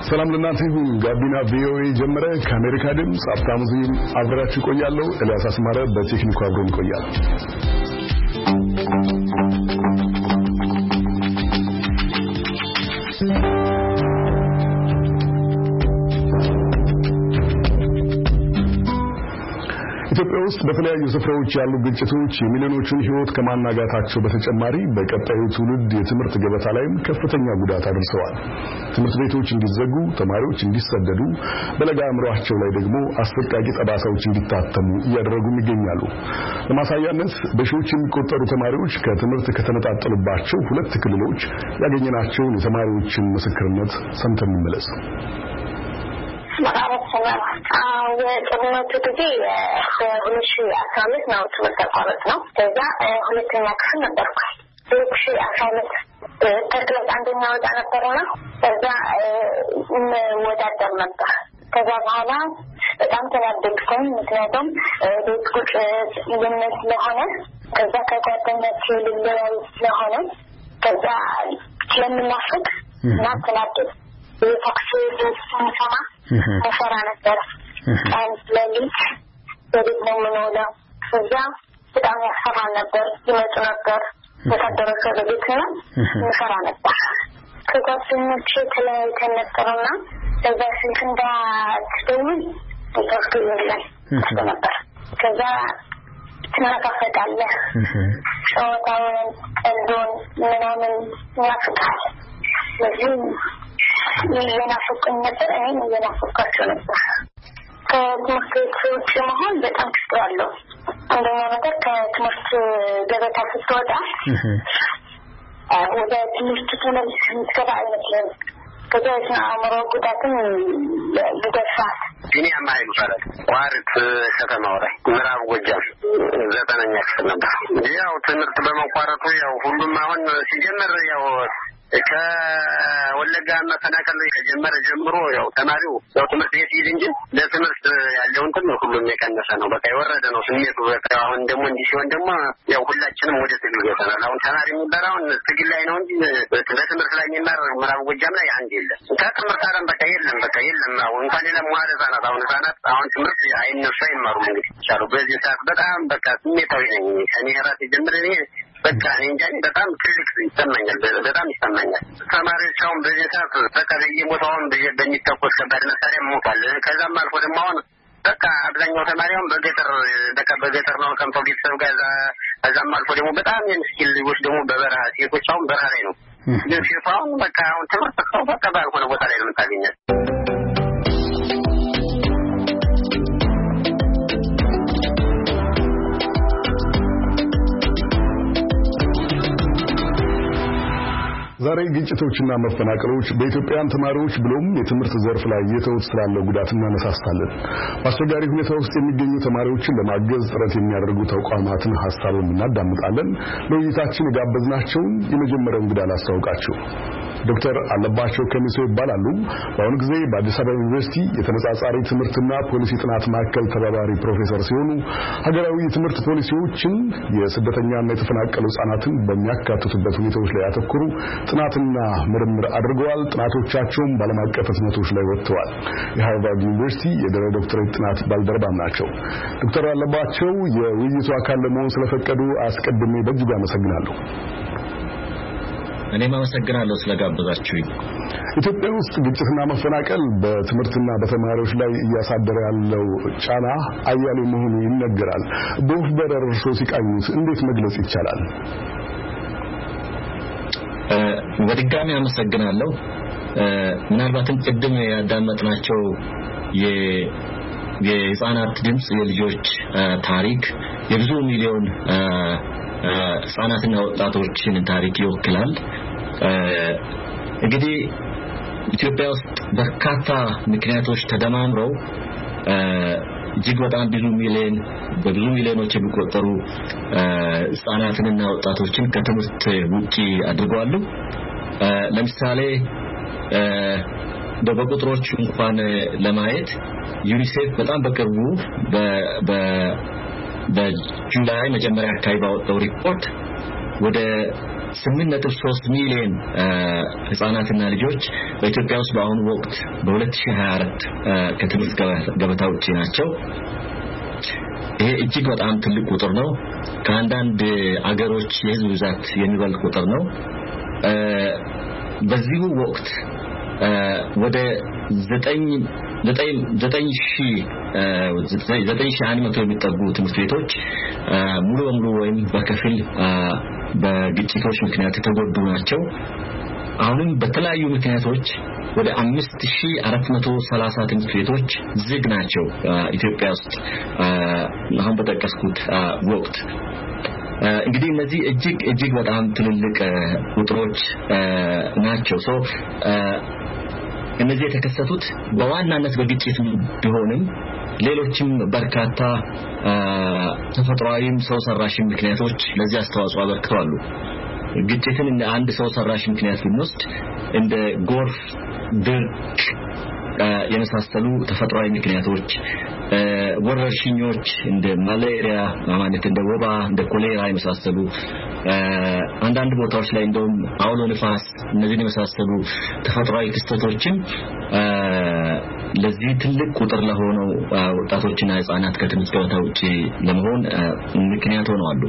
ሰላም ለእናንተ ይሁን። ጋቢና ቪኦኤ ጀመረ። ከአሜሪካ ድምፅ ሀብታሙ ዝም አብራችሁ ቆያለሁ። ኤልያስ አስማረ በቴክኒኩ አብሮን ይቆያል። ኢትዮጵያ ውስጥ በተለያዩ ስፍራዎች ያሉ ግጭቶች የሚሊዮኖችን ሕይወት ከማናጋታቸው በተጨማሪ በቀጣዩ ትውልድ የትምህርት ገበታ ላይም ከፍተኛ ጉዳት አድርሰዋል። ትምህርት ቤቶች እንዲዘጉ፣ ተማሪዎች እንዲሰደዱ፣ በለጋ አእምሯቸው ላይ ደግሞ አሰቃቂ ጠባሳዎች እንዲታተሙ እያደረጉም ይገኛሉ። ለማሳያነት በሺዎች የሚቆጠሩ ተማሪዎች ከትምህርት ከተነጣጠሉባቸው ሁለት ክልሎች ያገኘናቸውን የተማሪዎችን ምስክርነት ሰምተን እንመለስ። ጦርነቱ ጊዜ በ2015 ነው ትምህርት ተቋረጥ ነው። ከዛ ሁለተኛ ክፍል ነበርኩ። 2015 ተክለስ አንደኛ ወጣ ነበርና ከዛ ወዳደር ነበር። ከዛ በኋላ በጣም ተናደድኩኝ። ምክንያቱም ቤት ቁጭ ልምድ ስለሆነ ከዛ ከጓደኞቼ ልለያይ ስለሆነ ከዛ ስለምናፍቅ እና ተናደድኩ። የታክሲ ሰማ መፈራ ነበር። ቀን ለሊት በቤት ነው የምንውለው። እዛ በጣም ያስፈራ ነበር። ይመጡ ነበር ወታደሮች ወደ ቤትና መፈራ ነበር። ከጓደኞቼ ተለያይተን ነበርና ከዛ ስልክ እንዳትደውል ይተፍክልኝ ነበር። ከዛ ትናፈቃለህ። ጨዋታውን፣ ቀልዱን ምናምን ያፍቃል። ስለዚህ የናፈቁኝ ነበር። እኔም የናፈቃቸው ነበር። ከትምህርት ቤት ውጭ መሆን በጣም ትችላለሁ። አንደኛ ነገር ከትምህርት ገበታ ስትወጣ ወደ ትምህርት ተመልሰህ የምትገባ አይመስልም። ከዛ አእምሮ ጉዳትም ይደርሳል። ቢኒያም ኃይሉ ይባላል። ዋርት ከተማው ላይ ምዕራብ ጎጃም 9ኛ ክፍል ነበር። ያው ትምህርት በመቋረጡ ያው ሁሉም አሁን ሲጀምር ያው ከወለጋ መፈናቀል ከጀመረ ጀምሮ ያው ተማሪው ያው ትምህርት ቤት ይይዝ እንጂ ለትምህርት ያለው እንትን ሁሉም የቀነሰ ነው። በቃ የወረደ ነው ስሜቱ። በቃ አሁን ደግሞ እንዲህ ሲሆን ደግሞ ያው ሁላችንም ወደ ትግል ገብተናል። አሁን ተማሪ የሚባለው ትግል ላይ ነው እንጂ በትምህርት ላይ የሚማር ምዕራብ ጎጃም ላይ አንድ የለም። ከትምህርት አለም በቃ የለም። አሁን እንኳን ሌላ መዋለ ህጻናት አሁን ትምህርት አይነሱ አይማሩም። እንግዲህ ይቻሉ በዚህ ሰዓት በጣም በቃ ስሜታዊ ነኝ እኔ ራሴ ጀምሬ በቃ እንጃ በጣም ትልቅ ይሰማኛል። በጣም ይሰማኛል። ተማሪዎች አሁን በዚህ ሰዓት በቃ በየቦታውን በሚተኮስ ከባድ መሳሪያ ሞቷል። ከዛም አልፎ ደግሞ አሁን በቃ አብዛኛው ተማሪውን በገጠር ነው ከንቶ ቤተሰብ ጋር። ከዛም አልፎ ደግሞ በጣም የምስኪን ልጆች ደግሞ በበረሃ ሴቶች አሁን በረሃ ላይ ነው። ግን ሴቷ አሁን በቃ አሁን ትምህርት ሰው በቃ ባልሆነ ቦታ ላይ ነው የምታገኛት። ዛሬ ግጭቶችና መፈናቀሎች በኢትዮጵያን ተማሪዎች ብሎም የትምህርት ዘርፍ ላይ የተወሰደ ስላለው ጉዳት እናነሳሳለን። በአስቸጋሪ ሁኔታ ውስጥ የሚገኙ ተማሪዎችን ለማገዝ ጥረት የሚያደርጉ ተቋማትን ሐሳብም እናዳምጣለን። ለውይይታችን የጋበዝናቸውን የመጀመሪያውን እንግዳ ላስተዋውቃችሁ። ዶክተር አለባቸው ከሚሶ ይባላሉ። በአሁኑ ጊዜ በአዲስ አበባ ዩኒቨርሲቲ የተነጻጻሪ ትምህርትና ፖሊሲ ጥናት ማዕከል ተባባሪ ፕሮፌሰር ሲሆኑ ሀገራዊ የትምህርት ፖሊሲዎችን የስደተኛና የተፈናቀሉ ሕጻናትን በሚያካትቱበት ሁኔታዎች ላይ ያተኮሩ ጥናትና ምርምር አድርገዋል። ጥናቶቻቸውም በዓለም አቀፍ ህትመቶች ላይ ወጥተዋል። የሃርቫርድ ዩኒቨርሲቲ የድህረ ዶክተሬት ጥናት ባልደረባም ናቸው። ዶክተር አለባቸው የውይይቱ አካል ለመሆን ስለፈቀዱ አስቀድሜ በእጅጉ አመሰግናለሁ። እኔም አመሰግናለሁ ስለጋበዛችሁኝ። ኢትዮጵያ ውስጥ ግጭትና መፈናቀል በትምህርትና በተማሪዎች ላይ እያሳደረ ያለው ጫና አያሌ መሆኑ ይነገራል። በወፍ በረር እርስዎ ሲቃኙት እንዴት መግለጽ ይቻላል? በድጋሚ አመሰግናለሁ። ምናልባትም ቅድም ያዳመጥናቸው የህፃናት ድምጽ የልጆች ታሪክ የብዙ ሚሊዮን ህፃናትና ወጣቶችን ታሪክ ይወክላል። እንግዲህ ኢትዮጵያ ውስጥ በርካታ ምክንያቶች ተደማምረው እጅግ በጣም በብዙ ሚሊዮኖች የሚቆጠሩ ህፃናትና ወጣቶችን ከትምህርት ውጪ አድርገዋል። ለምሳሌ በቁጥሮች እንኳን ለማየት ዩኒሴፍ በጣም በቅርቡ በጁላይ መጀመሪያ አካባቢ ባወጣው ሪፖርት ወደ 8.3 ሚሊዮን ህፃናትና ልጆች በኢትዮጵያ ውስጥ በአሁኑ ወቅት በ2024 ከትምህርት ገበታ ውጪ ናቸው። ይሄ እጅግ በጣም ትልቅ ቁጥር ነው። ከአንዳንድ አገሮች የህዝብ ብዛት የሚበልጥ ቁጥር ነው። በዚሁ ወቅት ወደ 9,100 የሚጠጉ ትምህርት ቤቶች ሙሉ በሙሉ ወይም በከፊል በግጭቶች ምክንያት የተጎዱ ናቸው። አሁንም በተለያዩ ምክንያቶች ወደ 5430 ትምህርት ቤቶች ዝግ ናቸው ኢትዮጵያ ውስጥ አሁን በተጠቀስኩት ወቅት። እንግዲህ እነዚህ እጅግ በጣም ትልልቅ ቁጥሮች ናቸው። እነዚህ የተከሰቱት በዋናነት በግጭት ቢሆንም ሌሎችም በርካታ ተፈጥሯዊም ሰው ሰራሽ ምክንያቶች ለዚህ አስተዋጽኦ አበርክተዋል። ግጭትን እንደ አንድ ሰው ሰራሽ ምክንያት ብንወስድ እንደ ጎርፍ፣ ድርቅ የመሳሰሉ ተፈጥሯዊ ምክንያቶች፣ ወረርሽኞች እንደ ማሌሪያ ማለት እንደ ወባ፣ እንደ ኮሌራ የመሳሰሉ አንዳንድ ቦታዎች ላይ እንደውም አውሎ ንፋስ፣ እነዚህ የመሳሰሉ ተፈጥሯዊ ክስተቶችን ለዚህ ትልቅ ቁጥር ለሆነው ወጣቶችና ህፃናት ከትምህርት ገበታ ውጪ ለመሆን ምክንያት ሆነዋል።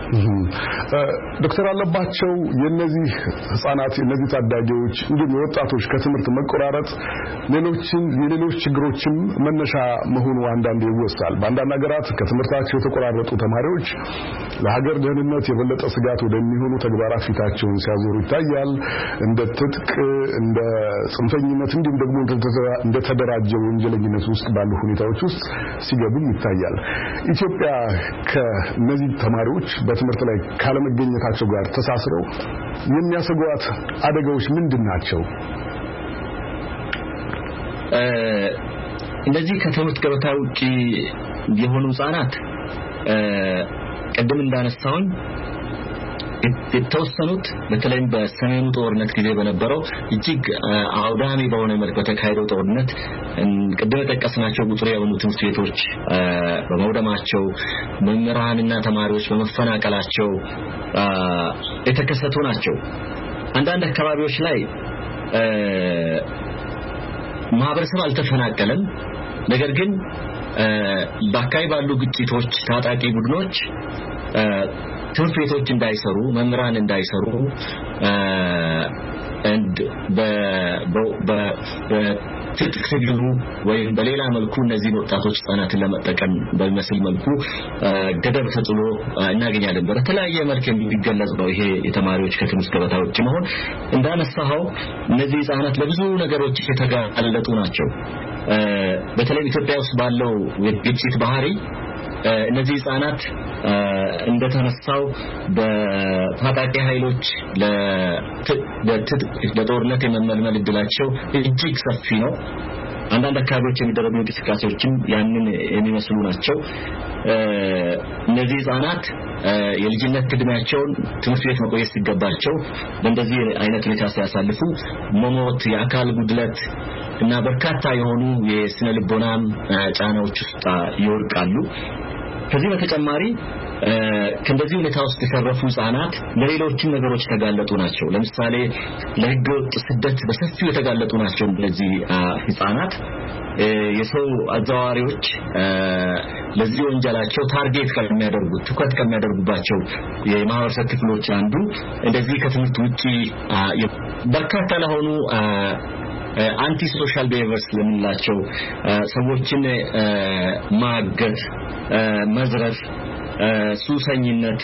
ዶክተር አለባቸው የነዚህ ህፃናት የነዚህ ታዳጊዎች እንዲሁም ወጣቶች ከትምህርት መቆራረጥ የሌሎች ችግሮችም መነሻ መሆኑ አንዳንዴ ይወሳል። በአንዳንድ ሀገራት ከትምህርታቸው የተቆራረጡ ተማሪዎች ለሀገር ደህንነት የበለጠ ስጋት ወደሚሆኑ ተግባራት ፊታቸውን ሲያዞሩ ይታያል። እንደ ትጥቅ፣ እንደ ጽንፈኝነት እንዲሁም ደግሞ እንደ ተደራጀ ወንጀለኝነት ውስጥ ባሉ ሁኔታዎች ውስጥ ሲገቡም ይታያል። ኢትዮጵያ ከነዚህ ተማሪዎች በትምህርት ላይ ካለመገኘታቸው ጋር ተሳስረው የሚያሰጓት አደጋዎች ምንድናቸው? እነዚህ ከትምህርት ገበታ ውጪ የሆኑ ህፃናት ቀደም እንዳነሳውን የተወሰኑት በተለይም በሰሜኑ ጦርነት ጊዜ በነበረው እጅግ አውዳሚ በሆነ መልኩ የተካሄደው ጦርነት ቀደም ተጠቀስናቸው ቁጥር የሆኑ ትምህርት ቤቶች በመውደማቸው መምህራንና ተማሪዎች በመፈናቀላቸው የተከሰቱ ናቸው። አንዳንድ አካባቢዎች ላይ ማህበረሰብ አልተፈናቀለም። ነገር ግን በአካባቢ ባሉ ግጭቶች ታጣቂ ቡድኖች ትምህርት ቤቶች እንዳይሰሩ፣ መምህራን እንዳይሰሩ በትጥቅ ትግሉ ወይም በሌላ መልኩ እነዚህ ወጣቶች ህፃናትን ለመጠቀም በሚመስል መልኩ ገደብ ተጥሎ እናገኛለን። በተለያየ መልኩ የሚገለጽ ነው ይሄ የተማሪዎች ከትምህርት ገበታ ውጪ መሆን። እንዳነሳው እነዚህ ህፃናት ለብዙ ነገሮች የተጋለጡ ናቸው። በተለይ ኢትዮጵያ ውስጥ ባለው የግጭት ባህሪ እነዚህ ህፃናት እንደተነሳው በታጣቂ ኃይሎች ለጦርነት የመመልመል እድላቸው እጅግ ሰፊ ነው። አንዳንድ አካባቢዎች የሚደረጉ እንቅስቃሴዎችም ያንን የሚመስሉ ናቸው። እነዚህ ህፃናት የልጅነት እድሜያቸውን ትምህርት ቤት መቆየት ሲገባቸው በእንደዚህ አይነት ሁኔታ ሲያሳልፉ መሞት፣ የአካል ጉድለት እና በርካታ የሆኑ የስነ ልቦናም ጫናዎች ውስጥ ይወድቃሉ። ከዚህ በተጨማሪ ከእንደዚህ ሁኔታ ውስጥ የተረፉ ህፃናት ለሌሎችም ነገሮች ተጋለጡ ናቸው። ለምሳሌ ለህገወጥ ስደት በሰፊው የተጋለጡ ናቸው። እነዚህ ህፃናት የሰው አዘዋዋሪዎች ለዚህ ወንጀላቸው ታርጌት ከሚያደርጉት ትኩረት ከሚያደርጉባቸው የማህበረሰብ ክፍሎች አንዱ እንደዚህ ከትምህርት ውጪ በርካታ ለሆኑ አንቲ ሶሻል ቢሄቪየርስ ለምንላቸው ሰዎችን ማገት፣ መዝረፍ፣ ሱሰኝነት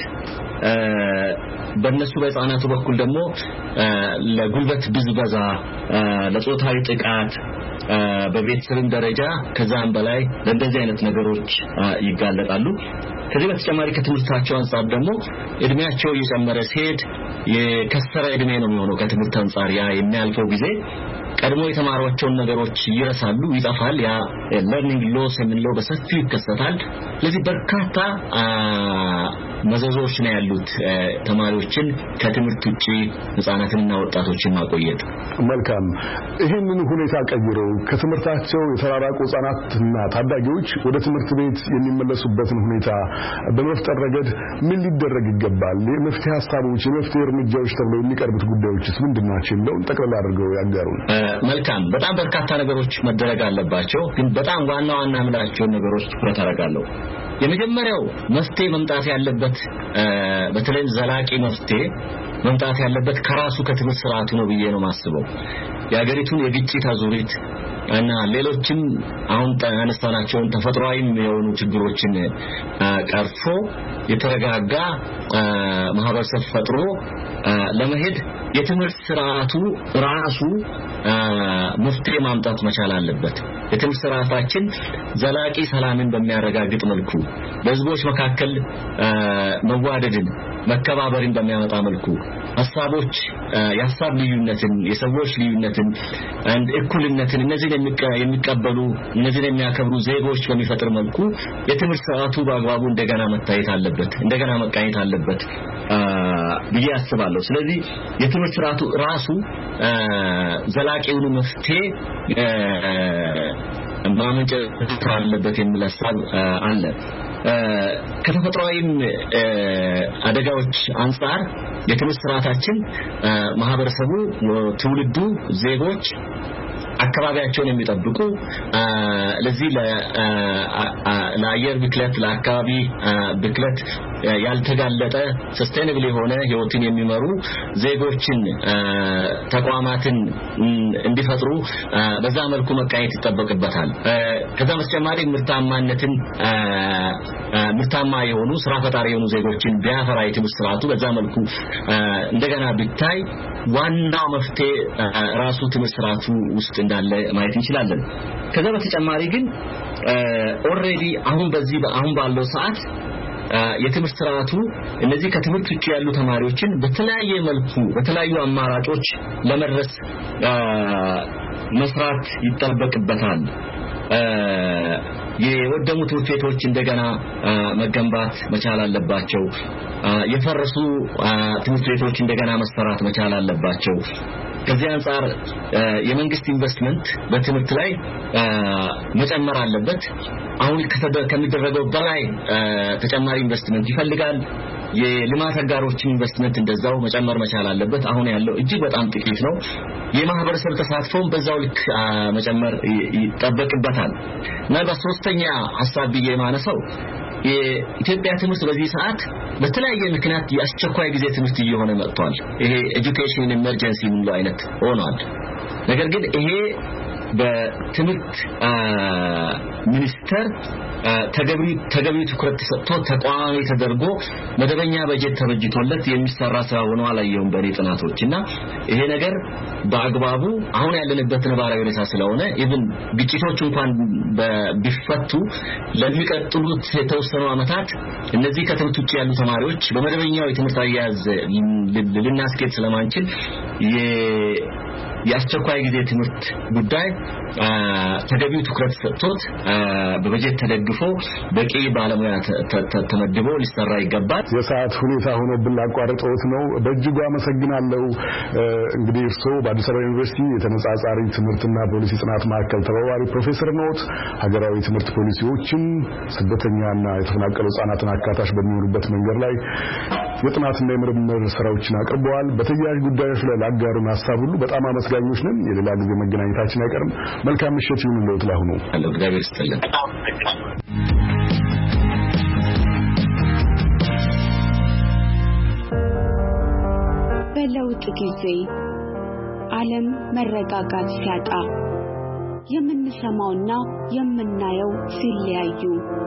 በእነሱ በህፃናቱ በኩል ደግሞ ለጉልበት ብዝበዛ፣ ለጾታዊ ጥቃት በቤተሰብም ደረጃ ከዛም በላይ ለእንደዚህ አይነት ነገሮች ይጋለጣሉ። ከዚህ በተጨማሪ ከትምህርታቸው አንፃር ደግሞ እድሜያቸው እየጨመረ ሲሄድ የከሰረ እድሜ ነው የሚሆነው። ከትምህርት አንፃር ያ የሚያልፈው ጊዜ ቀድሞ የተማሯቸውን ነገሮች ይረሳሉ፣ ይጠፋል። ያ ለርኒንግ ሎስ የምንለው በሰፊው ይከሰታል። ስለዚህ በርካታ መዘዞች ነው ያሉት ተማሪዎችን ከትምህርት ውጪ ህፃናትንና ወጣቶችን ማቆየት። መልካም ይሄንን ሁኔታ ቀይረው ከትምህርታቸው የተራራቁ ህፃናትና ታዳጊዎች ወደ ትምህርት ቤት የሚመለሱበትን ሁኔታ በመፍጠር ረገድ ምን ሊደረግ ይገባል? የመፍትሄ ሐሳቦች የመፍትሄ እርምጃዎች ተብለው የሚቀርቡት ጉዳዮችስ ምንድናቸው የሚለውን ጠቅላላ አድርገው ያጋሩን። መልካም በጣም በርካታ ነገሮች መደረግ አለባቸው ግን በጣም ዋና ዋና ምላቸው ነገሮች ትኩረት አደርጋለሁ። የመጀመሪያው መፍትሄ መምጣት ያለበት በተለይ ዘላቂ መፍትሄ መምጣት ያለበት ከራሱ ከትምህርት ስርዓቱ ነው ብዬ ነው ማስበው። የሀገሪቱን የግጭት አዙሪት እና ሌሎችም አሁን ተነስተናቸውን ተፈጥሯዊም የሆኑ ችግሮችን ቀርፎ የተረጋጋ ማህበረሰብ ፈጥሮ ለመሄድ የትምህርት ስርዓቱ ራሱ መፍትሄ ማምጣት መቻል አለበት። የትምህርት ስርዓታችን ዘላቂ ሰላምን በሚያረጋግጥ መልኩ በህዝቦች መካከል መዋደድን መከባበርን በሚያመጣ መልኩ ሐሳቦች የሐሳብ ልዩነትን የሰዎች ልዩነትን and እኩልነትን እነዚህ የሚቀበሉ እነዚህ የሚያከብሩ ዜጎች በሚፈጥር መልኩ የትምህርት ስርዓቱ በአግባቡ እንደገና መታየት አለበት እንደገና መቃኘት አለበት ብዬ አስባለሁ። ስለዚህ የትምህርት ስርዓቱ ራሱ ዘላቂውን መፍትሄ ማመንጨት አለበት የሚል ሐሳብ አለ። ከተፈጥሯዊም አደጋዎች አንፃር የትምህርት ስርዓታችን ማህበረሰቡ ትውልዱ ዜጎች አካባቢያቸውን የሚጠብቁ ለዚህ ለአየር ብክለት ለአካባቢ ብክለት ያልተጋለጠ ሰስቴኔብል የሆነ ህይወትን የሚመሩ ዜጎችን ተቋማትን እንዲፈጥሩ በዛ መልኩ መቃኘት ይጠበቅበታል። ከዛ በተጨማሪ ምርታማ የሆኑ ስራ ፈጣሪ የሆኑ ዜጎችን ቢያፈራ የትምህርት ስርዓቱ በዛ መልኩ እንደገና ቢታይ ዋናው መፍትሄ ራሱ ትምህርት ስርዓቱ ውስጥ እንዳለ ማየት እንችላለን። ከዛ በተጨማሪ ግን ኦሬዲ አሁን ባለው ሰዓት የትምህርት ስርዓቱ እነዚህ ከትምህርት ውጪ ያሉ ተማሪዎችን በተለያየ መልኩ በተለያዩ አማራጮች ለመድረስ መስራት ይጠበቅበታል። የወደሙ ትምህርት ቤቶች እንደገና መገንባት መቻል አለባቸው። የፈረሱ ትምህርት ቤቶች እንደገና መሰራት መቻል አለባቸው። ከዚህ አንፃር የመንግስት ኢንቨስትመንት በትምህርት ላይ መጨመር አለበት። አሁን ከሚደረገው በላይ ተጨማሪ ኢንቨስትመንት ይፈልጋል። የልማት አጋሮችን ኢንቨስትመንት እንደዛው መጨመር መቻል አለበት። አሁን ያለው እጅግ በጣም ጥቂት ነው። የማህበረሰብ ተሳትፎም በዛው ልክ መጨመር ይጠበቅበታል። እና በሶስተኛ ሐሳብ ብዬ ማነሳው የኢትዮጵያ ትምህርት በዚህ ሰዓት በተለያየ ምክንያት የአስቸኳይ ጊዜ ትምህርት እየሆነ መጥቷል። ይሄ ኤጁኬሽን ኢመርጀንሲ ምን አይነት ሆኗል። ነገር ግን ይሄ በትምህርት ሚኒስተር ተገቢ ትኩረት ተሰጥቶ ተቋማዊ ተደርጎ መደበኛ በጀት ተበጅቶለት የሚሰራ ስራ ሆኖ አላየውም በኔ ጥናቶችና ይሄ ነገር በአግባቡ አሁን ያለንበት ነባራዊ ሁኔታ ስለሆነ ኢቭን ግጭቶች እንኳን ቢፈቱ ለሚቀጥሉት የተወሰኑ አመታት እነዚህ ከትምህርት ውጪ ያሉ ተማሪዎች በመደበኛው የትምህርት አያያዝ ልናስኬድ ስለማንችል የአስቸኳይ ጊዜ ትምህርት ጉዳይ ተገቢው ትኩረት ሰጥቶት በበጀት ተደግፎ በቂ ባለሙያ ተመድቦ ሊሰራ ይገባል። የሰዓት ሁኔታ ሆኖ ብላቋርጦት ነው። በእጅጉ አመሰግናለሁ። እንግዲህ እርስዎ በአዲስ አበባ ዩኒቨርሲቲ የተነጻጻሪ ትምህርትና ፖሊሲ ጥናት ማዕከል ተባባሪ ፕሮፌሰር ኖት። ሀገራዊ ትምህርት ፖሊሲዎችን ስደተኛና የተፈናቀሉ ህጻናትን አካታች በሚሆኑበት መንገድ ላይ የጥናትና የምርምር ስራዎችን አቅርበዋል። በተያያዥ ጉዳዮች ላይ ላጋሩን ሐሳብ ሁሉ በጣም አመስጋኞች ነን። የሌላ ጊዜ መገናኘታችን አይቀርም። መልካም ምሽት ይሁንልዎት። ላሁኑ እግዚአብሔር ይስጥልን። በለውጥ ጊዜ ዓለም መረጋጋት ሲያጣ የምንሰማውና የምናየው ሲለያዩ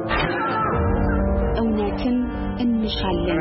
እውነትን እንሻለን።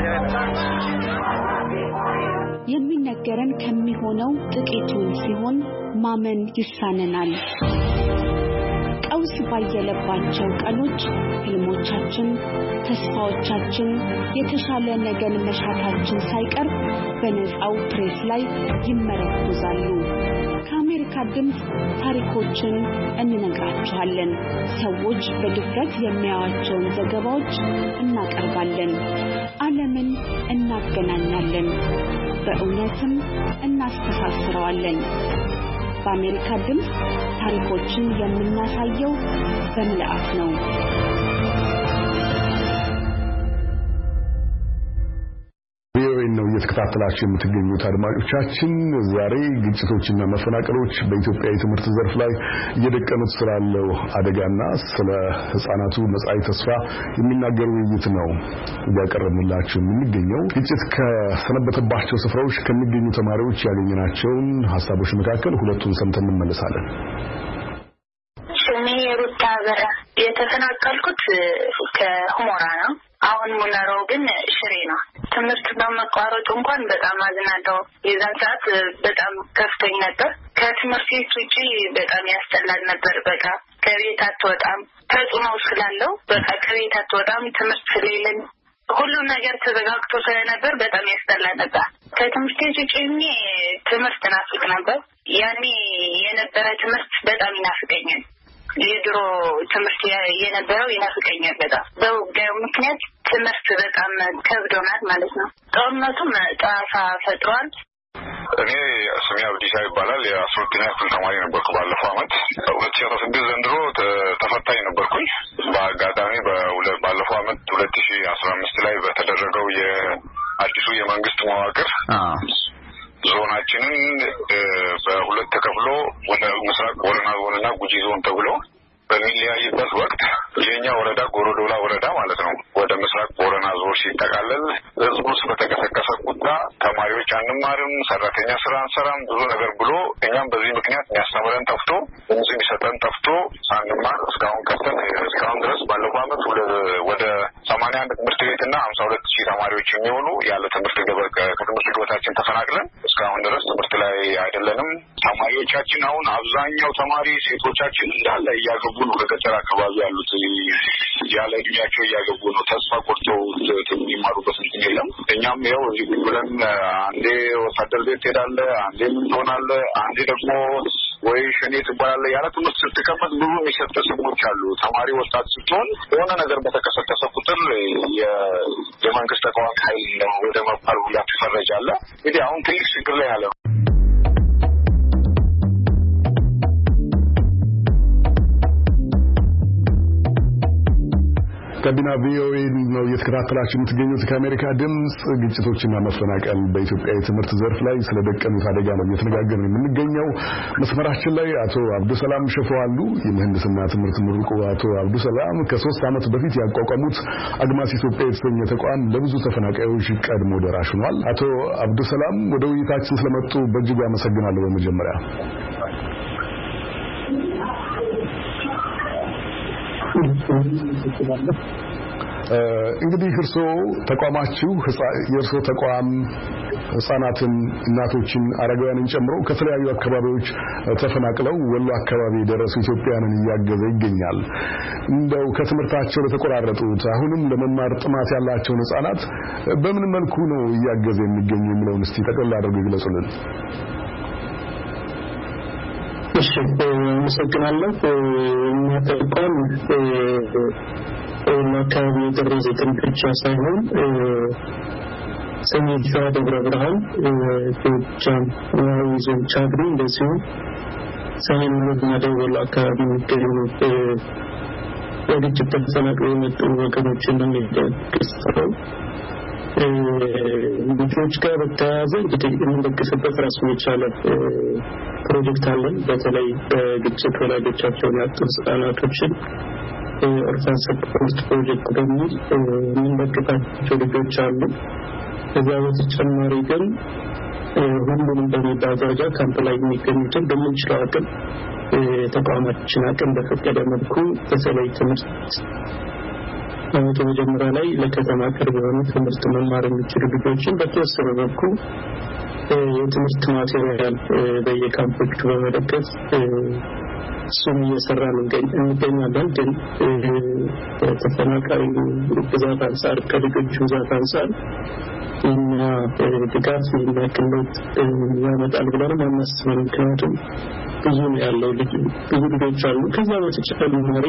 የሚነገረን ከሚሆነው ጥቂቱን ሲሆን ማመን ይሳነናል። ቀውስ ባየለባቸው ቀኖች ህልሞቻችን፣ ተስፋዎቻችን፣ የተሻለ ነገን መሻታችን ሳይቀር በነፃው ፕሬስ ላይ ይመረኮዛሉ። በአሜሪካ ድምፅ ታሪኮችን እንነግራችኋለን። ሰዎች በድፍረት የሚያዩዋቸውን ዘገባዎች እናቀርባለን። ዓለምን እናገናኛለን፣ በእውነትም እናስተሳስረዋለን። በአሜሪካ ድምፅ ታሪኮችን የምናሳየው በምልአት ነው። ነው እየተከታተላችሁ የምትገኙት አድማጮቻችን። ዛሬ ግጭቶችና መፈናቀሎች በኢትዮጵያ የትምህርት ዘርፍ ላይ እየደቀኑት ስላለው አደጋና ስለ ህፃናቱ መጻኢ ተስፋ የሚናገር ውይይት ነው እያቀረብንላችሁ የምንገኘው። ግጭት ከሰነበተባቸው ስፍራዎች ከሚገኙ ተማሪዎች ያገኘናቸውን ሀሳቦች መካከል ሁለቱን ሰምተን እንመለሳለን። ስሜ ሩታ በራ፣ የተፈናቀልኩት ከሁመራ ነው። አሁን ሙነራው ግን ሽሬ ነው። ትምህርት በመቋረጡ እንኳን በጣም አዝናለሁ። የዛን ሰዓት በጣም ከፍተኛ ነበር። ከትምህርት ቤት ውጪ በጣም ያስጠላል ነበር። በቃ ከቤት አትወጣም፣ ተጽዕኖ ስላለው በቃ ከቤት አትወጣም። ትምህርት ስለሌለን ሁሉ ነገር ተዘጋግቶ ስለነበር በጣም ያስጠላ ነበር። ከትምህርት ቤት ውጪ ትምህርት ናፍቅ ነበር። ያኔ የነበረ ትምህርት በጣም ይናፍቀኛል። የድሮ ትምህርት የነበረው ይናፍቀኛል በጣም። በውጊያው ምክንያት ትምህርት በጣም ከብዶናል ማለት ነው። ጦርነቱም ጣፋ ፈጥሯል። እኔ ስሜ አብዲሳ ይባላል። የ12ኛ ክፍል ተማሪ ነበርኩ። ባለፈው አመት 2016 ዘንድሮ ተፈታኝ ነበርኩኝ። በአጋጣሚ ባለፈው አመት 2015 ላይ በተደረገው የአዲሱ የመንግስት መዋቅር ዞናችንን በሁለት ተከፍሎ ወደ ምስራቅ ቦረና ዞንና ጉጂ ዞን ተብሎ በሚለያይበት ወቅት የኛ ወረዳ ጎሮዶላ ወረዳ ማለት ነው ወደ ምስራቅ ቦረና ዞን ሲጠቃለል ህዝቡ በተቀሰቀሰ ቁጣ ተማሪዎች አንማርም፣ ሰራተኛ ስራ አንሰራም ብዙ ነገር ብሎ እኛም በዚህ ምክንያት የሚያስተምረን ጠፍቶ ድምጽ የሚሰጠን ጠፍቶ ሳንማር እስካሁን ከፍተን እስካሁን ድረስ ባለፈው አመት ወደ 81 ትምህርት ቤትና 52,000 ተማሪዎች የሚሆኑ ያለ ትምህርት ከትምህርት ገበታችን ተፈናቅለን እስካሁን ድረስ ትምህርት ላይ አይደለንም። ተማሪዎቻችን አሁን አብዛኛው ተማሪ ሴቶቻችን እንዳለ እያገቡ ነው። ከገጠር አካባቢ ያሉት ያለ እድሜያቸው እያገቡ ነው። ተስፋ ቆርጠው የሚማሩበት እንትን የለም። እኛም ያው እዚህ ብለን አንዴ ወታደር ቤት ትሄዳለህ፣ አንዴ ምን ትሆናለህ፣ አንዴ ደግሞ ወይ ሸኔ ትባላለህ። ያለ ትምህርት ስትቀመጥ ብዙ የሚሰጥ ስሞች አሉ። ተማሪ ወጣት ስትሆን የሆነ ነገር በተከሰከሰ ቁጥር የመንግስት ተቃዋሚ ኃይል ነው ወደ መባል ሁላ ትፈረጃለህ። እንግዲህ አሁን ትልቅ ችግር ላይ ያለ ጋቢና ቪኦኤ ነው እየተከታተላችሁ የምትገኙት። ከአሜሪካ ድምጽ ግጭቶችና መፈናቀል በኢትዮጵያ የትምህርት ዘርፍ ላይ ስለደቀኑት አደጋ ነው እየተነጋገርን የምንገኘው። መስመራችን ላይ አቶ አብዱሰላም ሸፈዋሉ የምህንድስና ትምህርት ምሩቁ አቶ አብዱሰላም ከ3 አመት በፊት ያቋቋሙት አግማስ ኢትዮጵያ የተሰኘ ተቋም ለብዙ ተፈናቃዮች ቀድሞ ደራሽ ሆኗል። አቶ አብዱሰላም ወደ ውይይታችን ስለመጡ በእጅጉ አመሰግናለሁ። በመጀመሪያ እንግዲህ ተቋማችሁ የእርሶ ተቋም ህፃናትን፣ እናቶችን፣ አረጋውያንን ጨምሮ ከተለያዩ አካባቢዎች ተፈናቅለው ወሎ አካባቢ የደረሱ ኢትዮጵያውያንን እያገዘ ይገኛል። እንደው ከትምህርታቸው ለተቆራረጡት አሁንም ለመማር ጥማት ያላቸውን ህፃናት በምን መልኩ ነው እያገዘ የሚገኝ የሚለውን እስቲ ጠቅላላ አድርገው ይግለጹልን። እሺ፣ አመሰግናለሁ። ተቋም ለአካባቢ የደረሱትን ብቻ ሳይሆን ሰሜን ሸዋ ደብረ ብርሃን፣ ጎጃም፣ ወይዘን ቻግኒ እንደዚሁ ሰሜን ምዕራብና ደቡብ ወሎ አካባቢ የሚገኙ በግጭት ተፈናቅለው የመጡ ወገኖችን ለመደገፍ ልጆች ጋር በተያያዘ እንግዲህ የምንደግፍበት ራሱን የቻለ ፕሮጀክት አለን። በተለይ በግጭት ወላጆቻቸውን ያጡ ህጻናቶችን ኦርፋን ሰፖርት ፕሮጀክት በሚል የምንደግፋቸው ልጆች አሉ። ከዛ በተጨማሪ ግን ሁሉንም በሚባል ደረጃ ካምፕ ላይ የሚገኙትን በምንችለው አቅም ተቋማችን አቅም በፈቀደ መልኩ በተለይ ትምህርት አመቱ መጀመሪያ ላይ ለከተማ ቅርብ የሆኑ ትምህርት መማር የሚችሉ ልጆችን በተወሰነ መልኩ የትምህርት ማቴሪያል በየካምፖቹ በመደገፍ እሱም እየሰራን እንገኛለን። ግን ተፈናቃዩ ብዛት አንፃር ከልጆቹ ብዛት አንፃር እና ድጋፍ የሚያክሉት ያመጣል ብለን አናስብም። ምክንያቱም ብዙ ያለው ብዙ ልጆች አሉ። ከዛ በተጨማሪ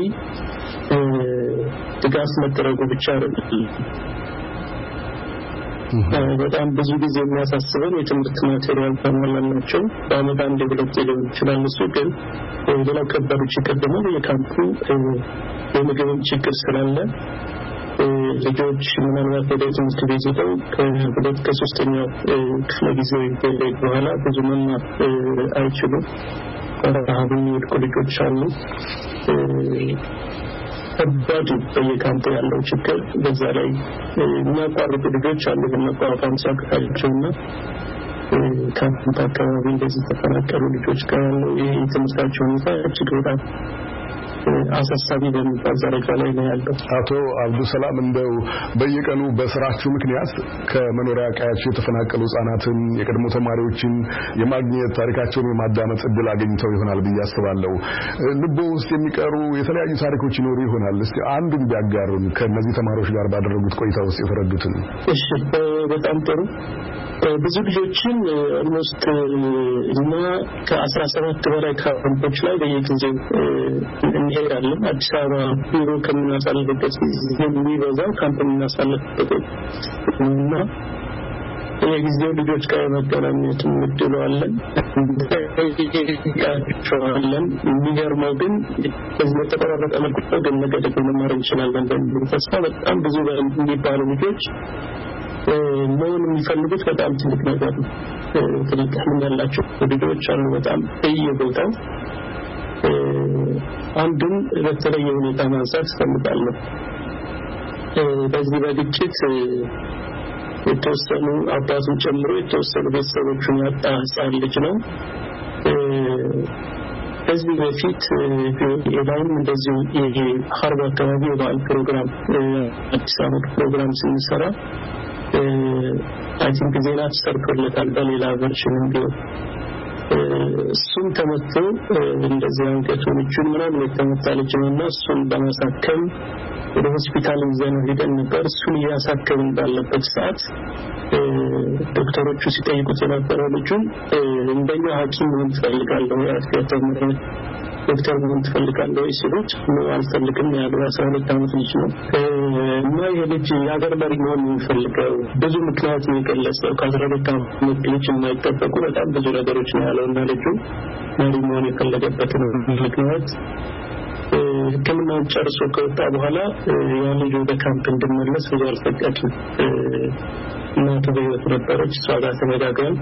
ድጋፍ መደረጉ ብቻ አይደለም። በጣም ብዙ ጊዜ የሚያሳስበን የትምህርት ማቴሪያል ተሟላላቸው በአመት አንድ ሁለት ሊሆን ይችላል። እሱ ግን ሌላው ከባድ ችግር ደግሞ የካምፑ የምግብ ችግር ስላለ ልጆች ምናልባት ወደ ትምህርት ቤት ሄደው ከሁለት ከሶስተኛው ክፍለ ጊዜ በኋላ ብዙ መማር አይችሉም። ረሃብ የሚወድቁ ልጆች አሉ። ከባድ በየካምፑ ያለው ችግር በዛ ላይ የሚያቋርጡ ልጆች አሉ። በመቋቋም ሲያቅታቸውና ካምፕ አካባቢ እንደዚህ ተፈናቀሉ ልጆች ጋር ያለው የትምህርታቸው ሁኔታ እጅግ በጣም አሳሳቢ በሚባል ደረጃ ላይ ነው ያለው። አቶ አብዱሰላም እንደው በየቀኑ በስራችሁ ምክንያት ከመኖሪያ ቀያቸው የተፈናቀሉ ህጻናትን የቀድሞ ተማሪዎችን የማግኘት ታሪካቸውን የማዳመጥ እድል አግኝተው ይሆናል ብዬ አስባለሁ። ልቦ ውስጥ የሚቀሩ የተለያዩ ታሪኮች ይኖሩ ይሆናል። እስቲ አንዱን ቢያጋሩን ከነዚህ ተማሪዎች ጋር ባደረጉት ቆይታ ውስጥ የተረዱትን። እሺ፣ በጣም ጥሩ። ብዙ ልጆችን ኦልሞስት እና ከ17 በላይ ካምፖች ላይ በየጊዜው እንሄዳለን። አዲስ አበባ ቢሮ ከምናሳልፍበት የሚበዛው ካምፕ የምናሳልፍበት እና የጊዜው ልጆች ጋር መገናኘት እንድለዋለን እንዲያቸዋለን። የሚገርመው ግን በዚህ በተቆራረጠ መልኩ ግን ነገ ደግሞ መማር እንችላለን በሚል ተስፋ በጣም ብዙ የሚባሉ ልጆች መሆን የሚፈልጉት በጣም ትልቅ ነገር ነው። ትልቅ ህልም ያላቸው ልጆች አሉ በጣም በየቦታው። አንዱን በተለየ ሁኔታ ማንሳት እፈልጋለሁ። በዚህ በግጭት የተወሰኑ አባቱን ጨምሮ የተወሰኑ ቤተሰቦቹን ያጣ ህፃን ልጅ ነው። ከዚህ በፊት የላይም እንደዚሁ የሀርባ አካባቢ የበዓል ፕሮግራም አዲስ ዓመት ፕሮግራም ስንሰራ አይ ቲንክ ዜና ተሰርቶለታል በሌላ ቨርሽንም ቢሆን እሱም ተመቶ እንደዚህ አንገቱን እጁን ምናምን የተመታ ልጅ ነውና እሱን በማሳከም ወደ ሆስፒታል ይዘን ሄደን ነበር። እሱን እያሳከምን ባለበት ሰዓት ዶክተሮቹ ሲጠይቁት የነበረው ልጁን እንደኛ ሐኪም መሆን ትፈልጋለሁ ያስተምረን ዶክተር መሆን ትፈልጋለሁ ሲሉት ነው አልፈልግም ያለው 12 ዓመት ልጅ ነው። እና ይሄ ልጅ የሀገር መሪ መሆን የሚፈልገው ብዙ ምክንያት ነው የገለጸው። ከ12 ዓመት ልጅ የማይጠበቁ በጣም ብዙ ነገሮች ነው ያለውና ልጁ መሪ መሆን የፈለገበት ምክንያት ሕክምናውን ጨርሶ ከወጣ በኋላ ያ ልጅ ወደ ካምፕ እንዲመለስ ብዙ አልፈቀድም። እናቱ በሕይወት ነበረች። እሷ ጋር ተነጋግረን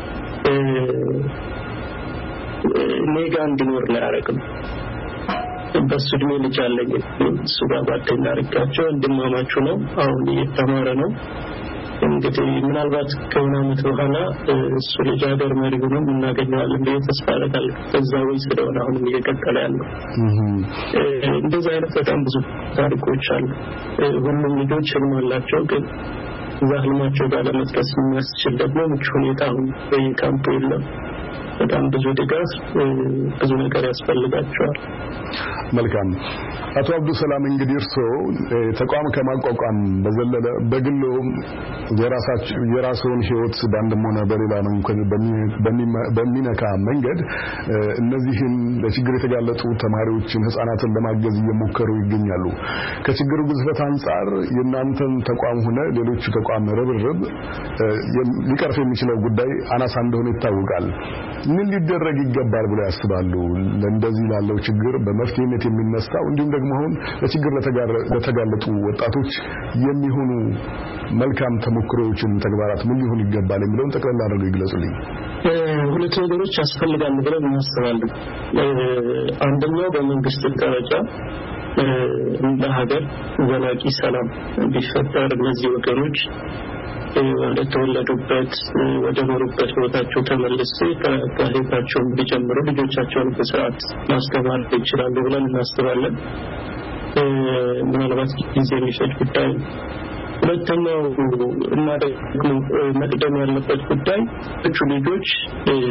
ኔጋ እንዲኖር ላይ አረግም በሱ እድሜ ልጅ አለኝ እሱ ጋር ጓደኛ አድርጋቸው እንድማማችሁ ነው። አሁን እየተማረ ነው። እንግዲህ ምናልባት ከሆነ ዓመት በኋላ እሱ ልጅ ሀገር መሪ ሆኖ እናገኘዋለን ብዬ ተስፋ አደርጋለሁ። ከዛ ወይ ስለሆነ አሁን እየቀጠለ ያለው እንደዚህ አይነት በጣም ብዙ ታሪኮች አሉ። ሁሉም ልጆች ህልም አላቸው፣ ግን እዛ ህልማቸው ጋር ለመድረስ የሚያስችል ደግሞ ምቹ ሁኔታ አሁን በየካምፑ የለም። በጣም ብዙ ድጋፍ ብዙ ነገር ያስፈልጋቸዋል። መልካም አቶ አብዱሰላም እንግዲህ እርስዎ ተቋም ከማቋቋም በዘለለ በግሎም የራስዎን ህይወት በአንድም ሆነ በሌላ መንገድ በሚነካ መንገድ እነዚህን ለችግር የተጋለጡ ተማሪዎችን ህፃናትን ለማገዝ እየሞከሩ ይገኛሉ። ከችግሩ ግዝፈት አንፃር የእናንተን ተቋም ሆነ ሌሎች ተቋም ርብርብ ሊቀርፍ የሚችለው ጉዳይ አናሳ እንደሆነ ይታወቃል። ምን ሊደረግ ይገባል ብለው ያስባሉ? ለእንደዚህ ላለው ችግር በመፍትሄነት የሚነሳው እንዲሁም ደግሞ አሁን ለችግር ለተጋለጡ ወጣቶች የሚሆኑ መልካም ተሞክሮዎችን ተግባራት ምን ሊሆን ይገባል የሚለውን ጠቅላላ አድርገው ይግለጹልኝ። ሁለት ነገሮች ያስፈልጋሉ ብለን እናስባለን። አንደኛው በመንግስት ደረጃ እንደ ሀገር ዘላቂ ሰላም ቢፈጠር እነዚህ ወገኖች ወደ ተወለዱበት ወደ ኖሩበት ቦታቸው ተመልሰው ከህይወታቸው እንዲጀምሩ ልጆቻቸውን በስርዓት ማስተማር ይችላሉ ብለን እናስባለን። ምናልባት ጊዜ የሚፈጅ ጉዳይ። ሁለተኛው እና ደግሞ መቅደም ያለበት ጉዳይ ልጆች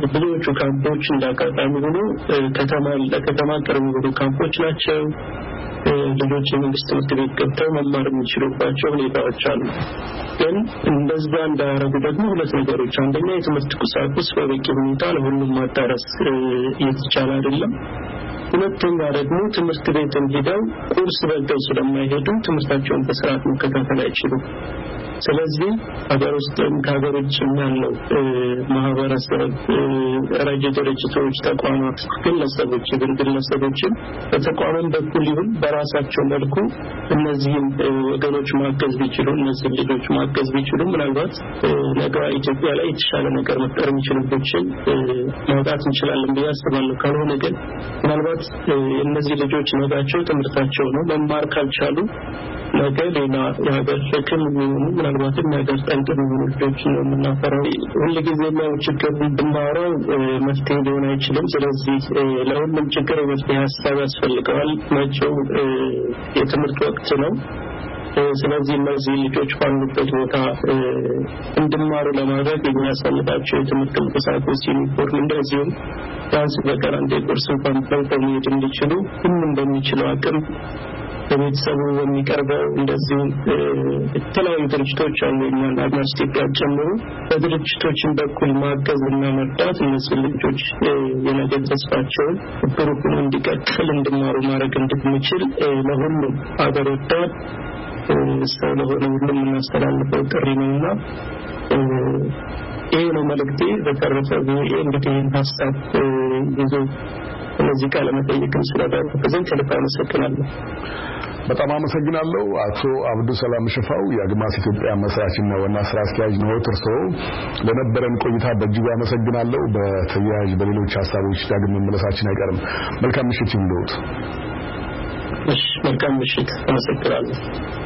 ብዙዎቹ ካምፖች እንዳጋጣሚ ሆኖ ለከተማ ቅርብ የሆኑ ካምፖች ናቸው። ልጆች የመንግስት ትምህርት ቤት ገብተው መማር የሚችሉባቸው ሁኔታዎች አሉ። ግን እንደዛ እንዳያረጉ ደግሞ ሁለት ነገሮች፣ አንደኛ የትምህርት ቁሳቁስ በበቂ ሁኔታ ለሁሉም ማዳረስ እየተቻለ አይደለም። ሁለተኛ ደግሞ ትምህርት ቤትን ሄደው ቁርስ በልተው ስለማይሄዱ ትምህርታቸውን በስርዓት መከታተል አይችሉም። ስለዚህ ሀገር ውስጥም ከሀገር ውጭም ያለው ማህበረሰብ፣ ረጅ ድርጅቶች፣ ተቋማት፣ ግለሰቦችም በተቋማት በኩል ይሁን በራሳቸው መልኩ እነዚህን ወገኖች ማገዝ ቢችሉ፣ እነዚህን ልጆች ማገዝ ቢችሉ ምናልባት ነገ ኢትዮጵያ ላይ የተሻለ ነገር መፍጠር የሚችሉበትን ማውጣት እንችላለን ብዬ አስባለሁ። ካልሆነ ግን ምናልባት እነዚህ ልጆች ነገቸው ትምህርታቸው ነው። መማር ካልቻሉ ነገ ሌላ የሀገር ሸክም የሚሆኑ ምናልባትም የሀገር ጠንቅ የሚሆኑ ልጆች ነው የምናፈራው። ሁልጊዜ ላይ ችግር ብናወራው መፍትሄ ሊሆን አይችልም። ስለዚህ ለሁሉም ችግር መፍትሄ ሀሳብ ያስፈልገዋል። መጪው የትምህርት ወቅት ነው። ስለዚህ እነዚህ ልጆች ባሉበት ቦታ እንድማሩ ለማድረግ የሚያስፈልጋቸው የትምህርት ቁሳቁስ፣ ዩኒፎርም፣ እንደዚሁም ቢያንስ በቀን አንዴ ቁርስ እንኳን በልተው መሄድ እንዲችሉ ሁሉም በሚችለው አቅም በቤተሰቡ የሚቀርበው እንደዚሁ የተለያዩ ድርጅቶች አሉ እኛን አድማስ ኢትዮጵያ ጨምሮ በድርጅቶችን በኩል ማገዝና መርዳት እነዚህ ልጆች የነገ ተስፋቸውን ብሩህ እንዲቀጥል እንዲማሩ ማድረግ እንድንችል ለሁሉም ሀገር ወዳድ ሰው ለሆነ ሁሉም እናስተላልፈው ጥሪ ነውና ይሄ ነው መልእክቴ። በተረፈ እንግዲህ ሀሳብ ይዞ እነዚህ ቃለ መጠይቅን ስለዳረጉኝ ከልብ አመሰግናለሁ። በጣም አመሰግናለሁ። አቶ አብዱ ሰላም ሽፋው የአግማስ ኢትዮጵያ መስራችና ዋና ስራ አስኪያጅ ነው። እርስዎ ለነበረን ቆይታ በእጅጉ አመሰግናለሁ። በተያያዥ በሌሎች ሀሳቦች ዳግም መመለሳችን አይቀርም። መልካም ምሽት ይሁንልዎት። እሺ፣ መልካም ምሽት። አመሰግናለሁ።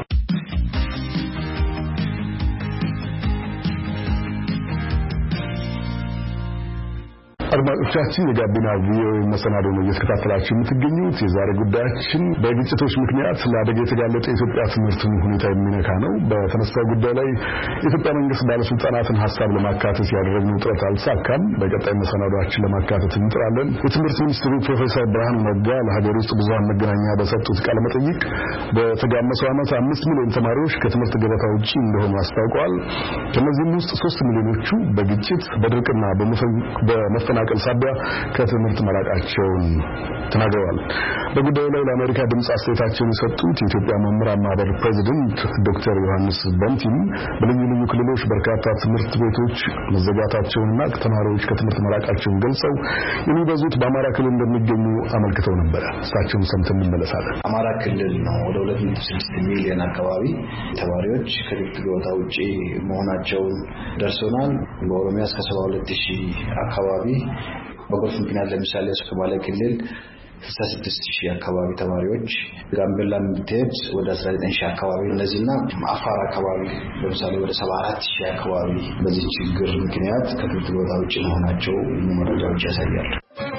አድማጮቻችን የጋቢና ቪኦኤ መሰናዶ ነው እየተከታተላችሁ የምትገኙት። የዛሬ ጉዳያችን በግጭቶች ምክንያት ለአደጋ የተጋለጠ የኢትዮጵያ ትምህርትን ሁኔታ የሚነካ ነው። በተነሳው ጉዳይ ላይ የኢትዮጵያ መንግስት ባለስልጣናትን ሀሳብ ለማካተት ያደረግነው ጥረት አልተሳካም። በቀጣይ መሰናዶአችን ለማካተት እንጥራለን። የትምህርት ሚኒስትሩ ፕሮፌሰር ብርሃኑ ነጋ ለሀገር ውስጥ ብዙሃን መገናኛ በሰጡት ቃለ መጠይቅ በተጋመሰው ዓመት 5 ሚሊዮን ተማሪዎች ከትምህርት ገበታ ውጪ እንደሆኑ አስታውቀዋል። ከነዚህም ውስጥ 3 ሚሊዮኖቹ በግጭት በድርቅና በመፈናቀል ሳቢያ ከትምህርት መራቃቸውን ተናግረዋል። በጉዳዩ ላይ ለአሜሪካ ድምጽ አስተያየታቸውን የሰጡት የኢትዮጵያ መምህራን ማህበር ፕሬዝዳንት ዶክተር ዮሐንስ በንቲም በልዩ ልዩ ክልሎች በርካታ ትምህርት ቤቶች መዘጋታቸውንና ተማሪዎች ከትምህርት መራቃቸውን ገልጸው የሚበዙት በአማራ ክልል እንደሚገኙ አመልክተው ነበር። እሳቸውን ሰምተን እንመለሳለን። አማራ ክልል ነው ወደ 2.6 ሚሊዮን አካባቢ ተማሪዎች ከትምህርት ገበታ ውጪ መሆናቸውን ደርሶናል። በኦሮሚያ እስከ 72000 አካባቢ በጎርፍ ምክንያት ለምሳሌ ሶማሌ ክልል 66000 አካባቢ ተማሪዎች፣ ጋምቤላ ምትሄድ ወደ 19000 አካባቢ እነዚህና አፋር አካባቢ ለምሳሌ ወደ 74000 አካባቢ በዚህ ችግር ምክንያት ከትምህርት ገበታ ውጪ መሆናቸው መረጃዎች ያሳያሉ።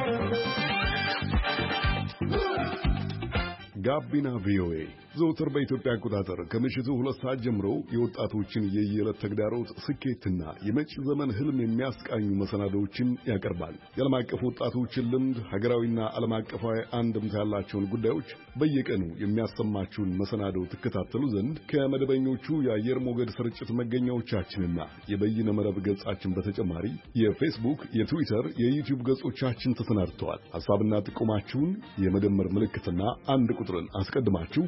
ጋቢና ቪኦኤ ዘውትር በኢትዮጵያ አቆጣጠር ከምሽቱ 2 ሰዓት ጀምሮ የወጣቶችን የየዕለት ተግዳሮት ስኬትና የመጪ ዘመን ህልም የሚያስቃኙ መሰናዶዎችን ያቀርባል። የዓለም አቀፍ ወጣቶችን ልምድ፣ ሀገራዊና ዓለም አቀፋዊ አንድምታ ያላቸውን ጉዳዮች በየቀኑ የሚያሰማችሁን መሰናዶ ትከታተሉ ዘንድ ከመደበኞቹ የአየር ሞገድ ስርጭት መገኛዎቻችንና የበይነ መረብ ገጻችን በተጨማሪ የፌስቡክ፣ የትዊተር፣ የዩቲዩብ ገጾቻችን ተሰናድተዋል። ሐሳብና ጥቆማችሁን የመደመር ምልክትና አንድ ቁጥርን አስቀድማችሁ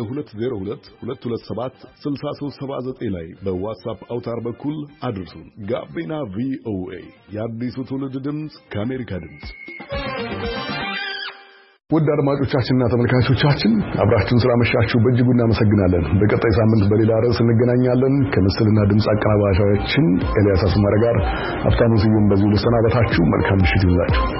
በ2022276379 ላይ በዋትስአፕ አውታር በኩል አድርሱን። ጋቢና ቪኦኤ የአዲሱ ትውልድ ድምጽ ከአሜሪካ ድምጽ። ውድ አድማጮቻችንና ተመልካቾቻችን አብራችሁን ስላመሻችሁ በእጅጉ እናመሰግናለን። በቀጣይ ሳምንት በሌላ ርዕስ እንገናኛለን። ከምስልና ድምጽ አቀናባሪያችን ኤልያስ አስማረ ጋር ሀብታሙ ስዩም በዚሁ ልሰናበታችሁ። መልካም ምሽት ይሁንላችሁ።